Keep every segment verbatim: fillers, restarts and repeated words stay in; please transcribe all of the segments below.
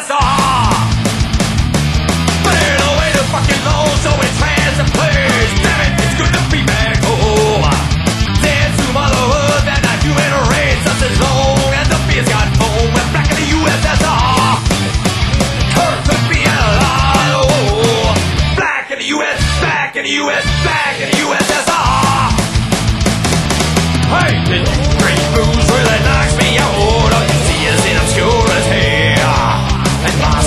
S R. Been away too fucking long, so it's hands and plays. Damn it, it's good to be back home. Dance to motherhood and a human race just as long as the beer's got foam. We're back in the U S S R. Curse of being alive. Oh, back in the U S, back in the U S, back in the U S S R. Hey, this great booze really knocks me out. All you see is in obscurity. And my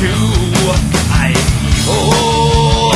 too. I'm evil.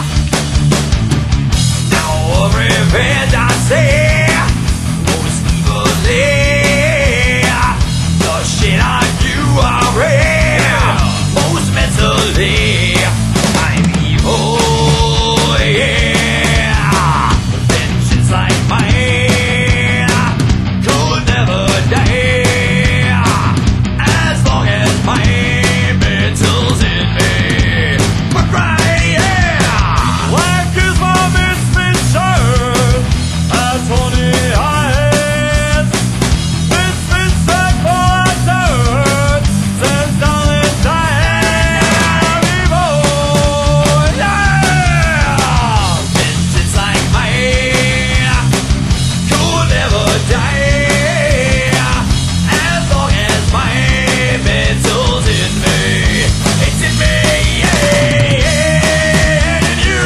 Now of revenge I say, most evilly, the shit on you are real, most mentally. I'm evil, yeah. Vengeance like mine could never die, as long as my mental's in me. But right, yeah. Black is my misfit shirt, at twenty eyes. Misfit sack for a dirt, says darling Diane. Evil, yeah. Vengeance like mine could never die, as long as my mental's in me. It's in me, yeah, and in you.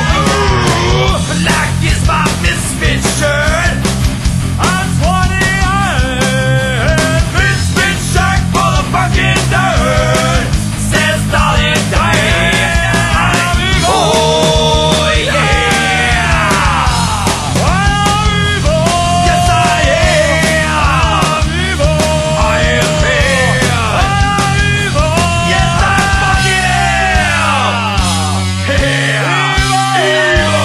Black is my misfit shirt, At twenty eyes. misfit shirt full of fucking dirt, says darling Diane. Oh yeah. I'm evil. Yes, I am. I'm evil. I am here. I'm evil. Yes, I fucking am. Here. Evil.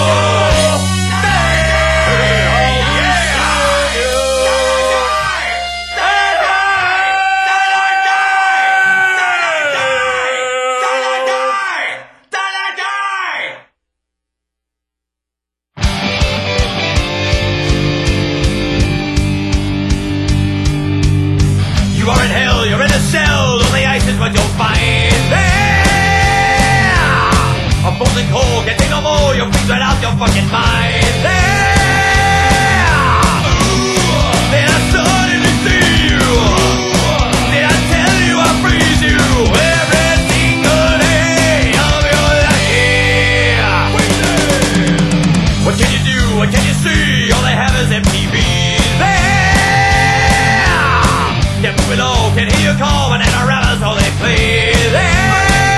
You are in hell, you're in a cell, only ice is what you'll find there. A frozen cold, can't take no more, you'll freeze right out your fucking mind there. Then I suddenly see you, then I tell you I freeze you every single day of your life. What can you do, what can you see, all they have is M T V there. Can't move it all, can't hear you call, and rappers all they play there.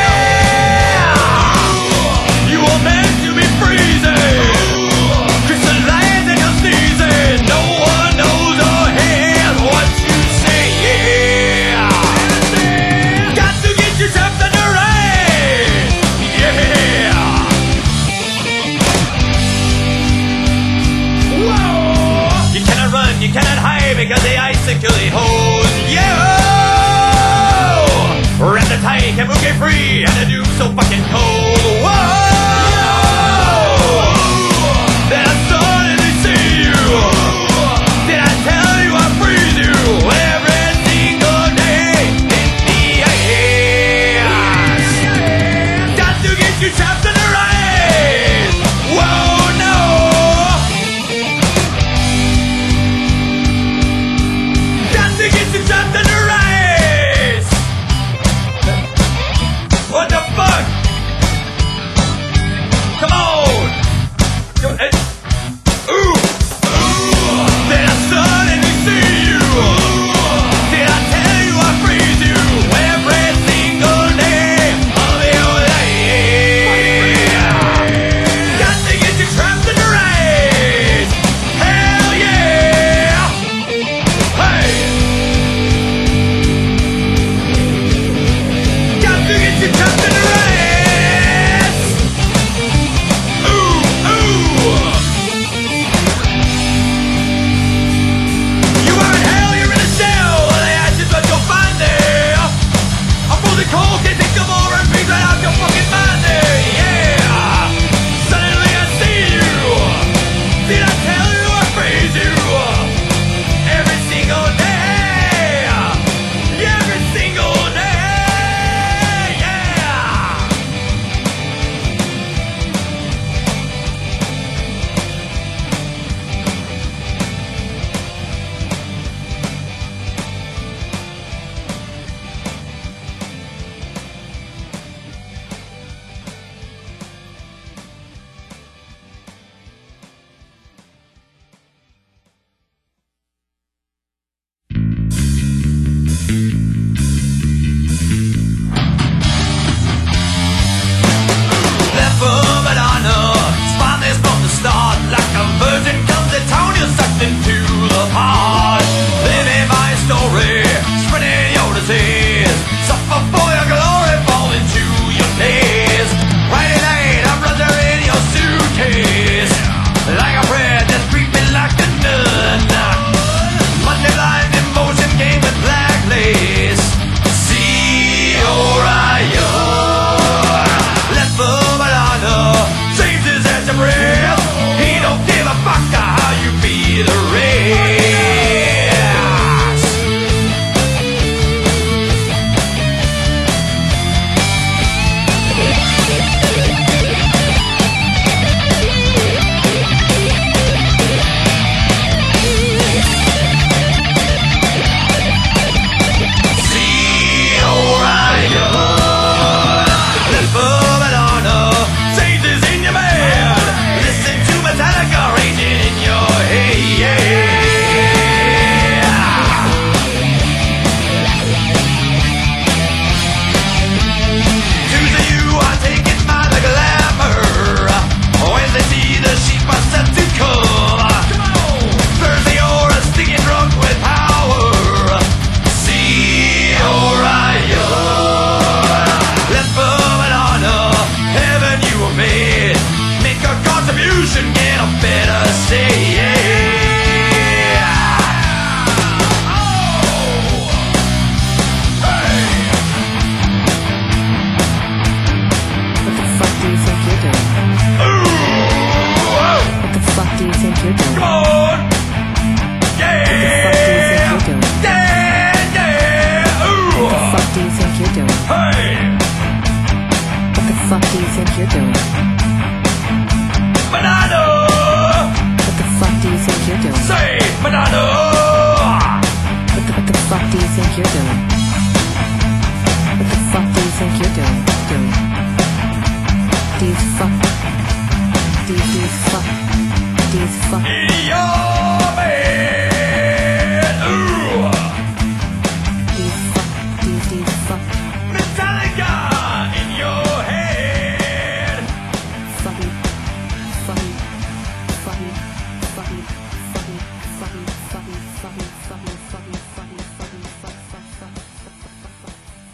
You were meant to be freezing, crystallizing and you're sneezing. No one knows or hears what you say, yeah. Got to get yourself in the rain, yeah. Whoa. You cannot run, you cannot hide, because the ice securely holds you. Wrap the tight, can't move, get free, and the doom so fucking cold. Whoa. Then I suddenly see you, then I tell you I freeze you every single day in the ice. Got to get you trapped in the rain. Whoa, no. Got to get you trapped in the race. What the fuck? think you're doing? Banana! What the fuck do you think you're doing? Say banana! What the, what the fuck do you think you're doing? What the fuck do you think you're doing? Doing? Do you fuck? Do you, do you fuck? Do you fuck? In your bed! Ooh! Do you fuck? Do you, do you fuck? Metallica in your head! Fucking, fucking, fucking, fucking, fucking, fucking, fucking, fucking, fucking, fucking, fucking, fucking, fuck, fuck, fuck, fuck, fuck, fuck.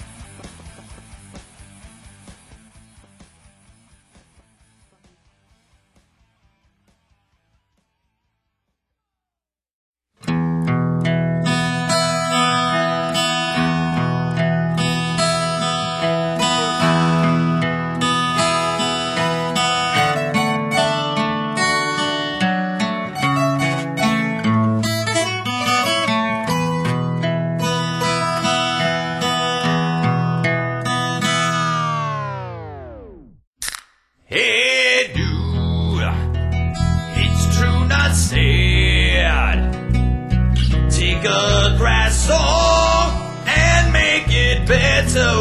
Hey, dude, it's true, not sad. Take a grass song and make it better.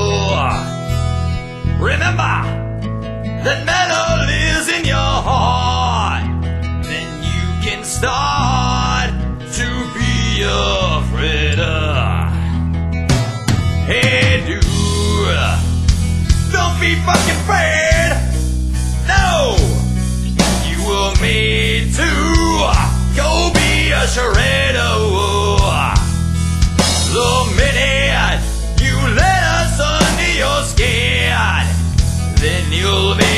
Remember that metal is in your heart. Then you can start to be afraid of. Hey, dude, don't be fucking afraid. No, you were made to go be a shredder. The minute you let us under your skin, then you'll be